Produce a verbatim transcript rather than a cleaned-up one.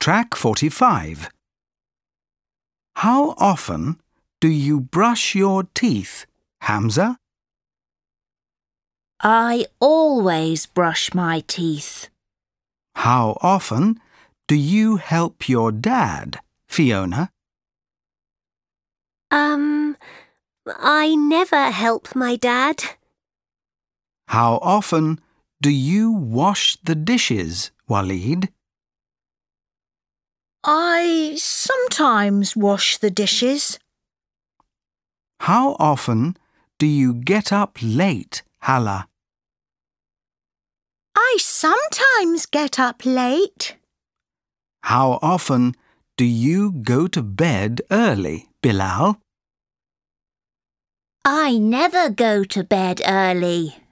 Track forty-five. How often do you brush your teeth, Hamza? I always brush my teeth. How often do you help your dad, Fiona? Um, I never help my dad. How often do you wash the dishes, Waleed? I sometimes wash the dishes. How often do you get up late, Hala? I sometimes get up late. How often do you go to bed early, Bilal? I never go to bed early.